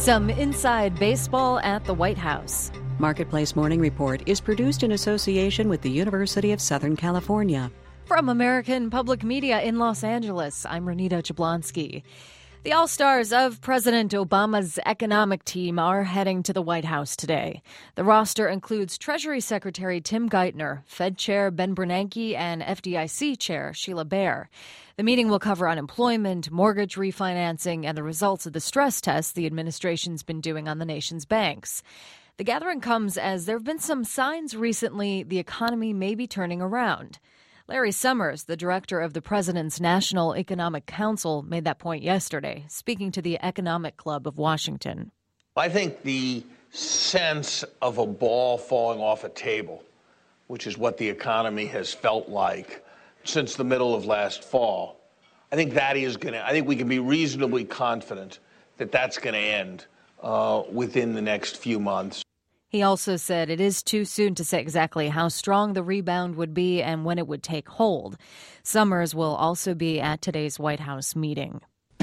Some inside baseball at the White House. Marketplace Morning Report is produced in association with the University of Southern California. From American Public Media in Los Angeles, I'm Renita Jablonski. The all-stars of President Obama's economic team are heading to the White House today. The roster includes Treasury Secretary Tim Geithner, Fed Chair Ben Bernanke, and FDIC Chair Sheila Bair. The meeting will cover unemployment, mortgage refinancing, and the results of the stress tests the administration's been doing on the nation's banks. The gathering comes as there have been some signs recently the economy may be turning around. Larry Summers, the director of the President's National Economic Council, made that point yesterday, speaking to the Economic Club of Washington. I think the sense of a ball falling off a table, which is what the economy has felt like since the middle of last fall, I think we can be reasonably confident that that's going to end within the next few months. He also said it is too soon to say exactly how strong the rebound would be and when it would take hold. Summers will also be at today's White House meeting.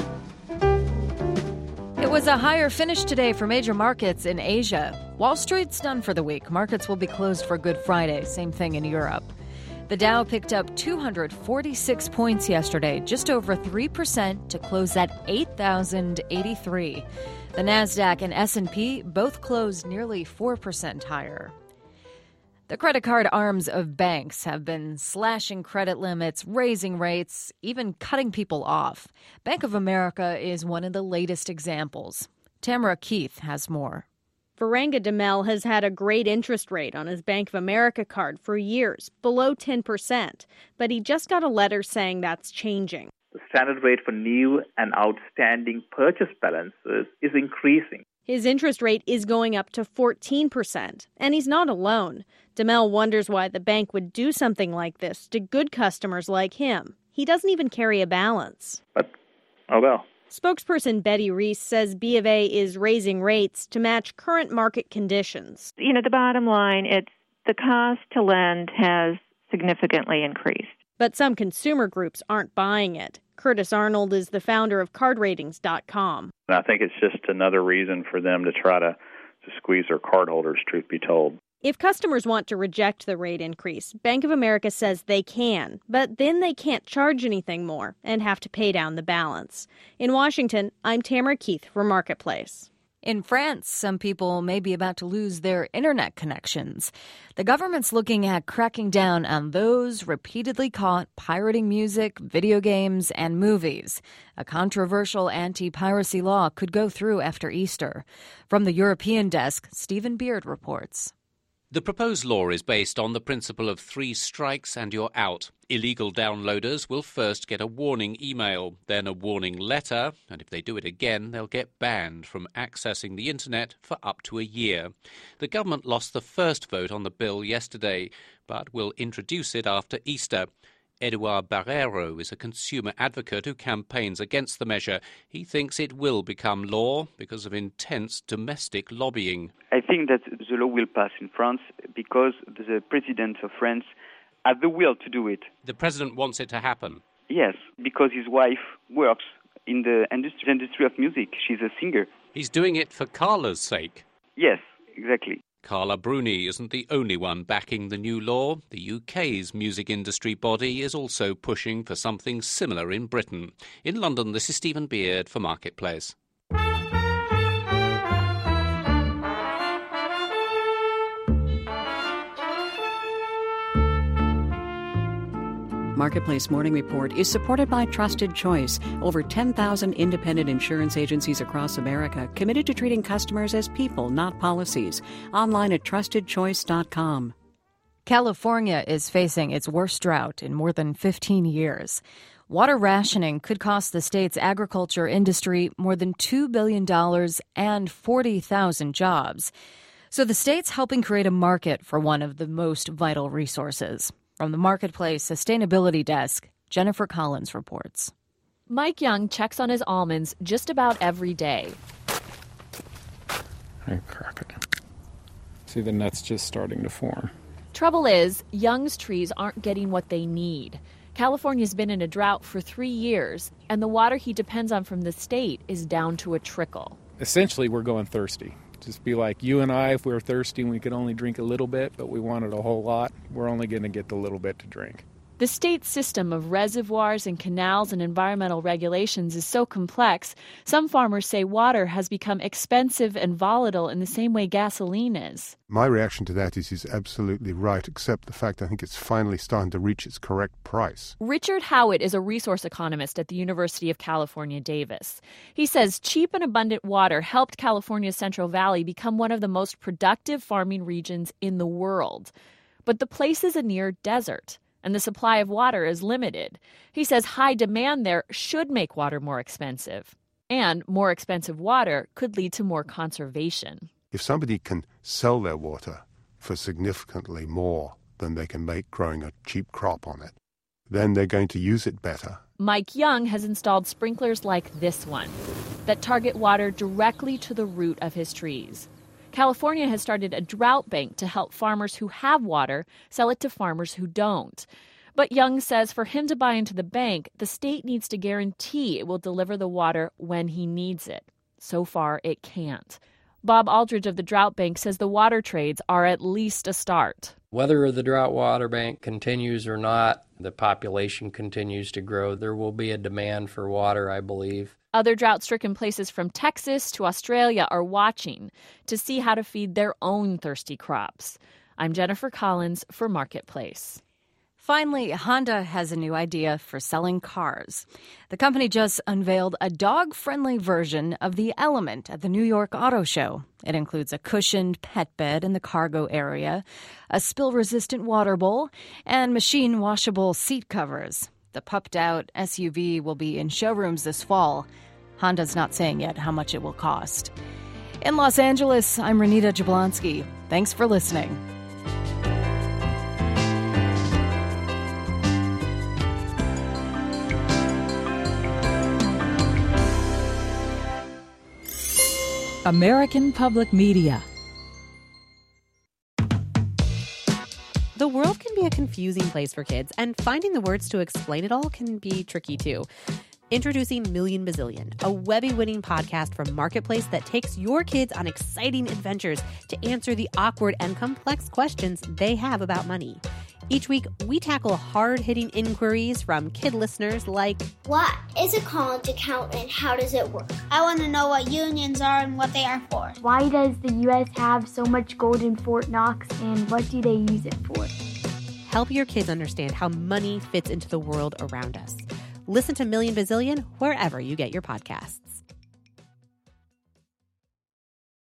It was a higher finish today for major markets in Asia. Wall Street's done for the week. Markets will be closed for Good Friday. Same thing in Europe. The Dow picked up 246 points yesterday, just over 3% to close at 8,083. The Nasdaq and S&P both closed nearly 4% higher. The credit card arms of banks have been slashing credit limits, raising rates, even cutting people off. Bank of America is one of the latest examples. Tamara Keith has more. Varanga Demel has had a great interest rate on his Bank of America card for years, below 10%. But he just got a letter saying that's changing. The standard rate for new and outstanding purchase balances is increasing. His interest rate is going up to 14%, and he's not alone. Demel wonders why the bank would do something like this to good customers like him. He doesn't even carry a balance. But, oh well. Spokesperson Betty Reese says B of A is raising rates to match current market conditions. The bottom line, it's the cost to lend has significantly increased. But some consumer groups aren't buying it. Curtis Arnold is the founder of CardRatings.com. I think it's just another reason for them to try to squeeze their cardholders, truth be told. If customers want to reject the rate increase, Bank of America says they can, but then they can't charge anything more and have to pay down the balance. In Washington, I'm Tamara Keith for Marketplace. In France, some people may be about to lose their internet connections. The government's looking at cracking down on those repeatedly caught pirating music, video games, and movies. A controversial anti-piracy law could go through after Easter. From the European desk, Stephen Beard reports. The proposed law is based on the principle of 3 strikes and you're out. Illegal downloaders will first get a warning email, then a warning letter, and if they do it again, they'll get banned from accessing the internet for up to a year. The government lost the first vote on the bill yesterday, but will introduce it after Easter. Eduard Barrero is a consumer advocate who campaigns against the measure. He thinks it will become law because of intense domestic lobbying. I think that the law will pass in France because the president of France has the will to do it. The president wants it to happen? Yes, because his wife works in the industry of music. She's a singer. He's doing it for Carla's sake? Yes, exactly. Carla Bruni isn't the only one backing the new law. The UK's music industry body is also pushing for something similar in Britain. In London, this is Stephen Beard for Marketplace. Marketplace Morning Report is supported by Trusted Choice, over 10,000 independent insurance agencies across America committed to treating customers as people, not policies. Online at trustedchoice.com. California is facing its worst drought in more than 15 years. Water rationing could cost the state's agriculture industry more than $2 billion and 40,000 jobs. So the state's helping create a market for one of the most vital resources. From the Marketplace Sustainability Desk, Jennifer Collins reports. Mike Young checks on his almonds just about every day. I crack it. See, the nut's just starting to form. Trouble is, Young's trees aren't getting what they need. California's been in a drought for 3 years, and the water he depends on from the state is down to a trickle. essentially we're going thirsty. Just be like you and I, if we were thirsty and we could only drink a little bit, but we wanted a whole lot, we're only going to get the little bit to drink. The state's system of reservoirs and canals and environmental regulations is so complex, some farmers say water has become expensive and volatile in the same way gasoline is. My reaction to that is he's absolutely right, except the fact I think it's finally starting to reach its correct price. Richard Howitt is a resource economist at the University of California, Davis. He says cheap and abundant water helped California's Central Valley become one of the most productive farming regions in the world. But the place is a near desert, and the supply of water is limited. He says high demand there should make water more expensive. And more expensive water could lead to more conservation. If somebody can sell their water for significantly more than they can make growing a cheap crop on it, then they're going to use it better. Mike Young has installed sprinklers like this one that target water directly to the root of his trees. California has started a drought bank to help farmers who have water sell it to farmers who don't. But Young says for him to buy into the bank, the state needs to guarantee it will deliver the water when he needs it. So far, it can't. Bob Aldridge of the Drought Bank says the water trades are at least a start. Whether the Drought Water Bank continues or not, the population continues to grow. There will be a demand for water, I believe. Other drought-stricken places from Texas to Australia are watching to see how to feed their own thirsty crops. I'm Jennifer Collins for Marketplace. Finally, Honda has a new idea for selling cars. The company just unveiled a dog-friendly version of the Element at the New York Auto Show. It includes a cushioned pet bed in the cargo area, a spill-resistant water bowl, and machine-washable seat covers. The pupped-out SUV will be in showrooms this fall. Honda's not saying yet how much it will cost. In Los Angeles, I'm Renita Jablonski. Thanks for listening. American Public Media. The world can be a confusing place for kids, and finding the words to explain it all can be tricky too. Introducing Million Bazillion, a Webby-winning podcast from Marketplace that takes your kids on exciting adventures to answer the awkward and complex questions they have about money. Each week, we tackle hard-hitting inquiries from kid listeners like, what is a college account and how does it work? I want to know what unions are and what they are for. Why does the U.S. have so much gold in Fort Knox and what do they use it for? Help your kids understand how money fits into the world around us. Listen to Million Bazillion wherever you get your podcasts.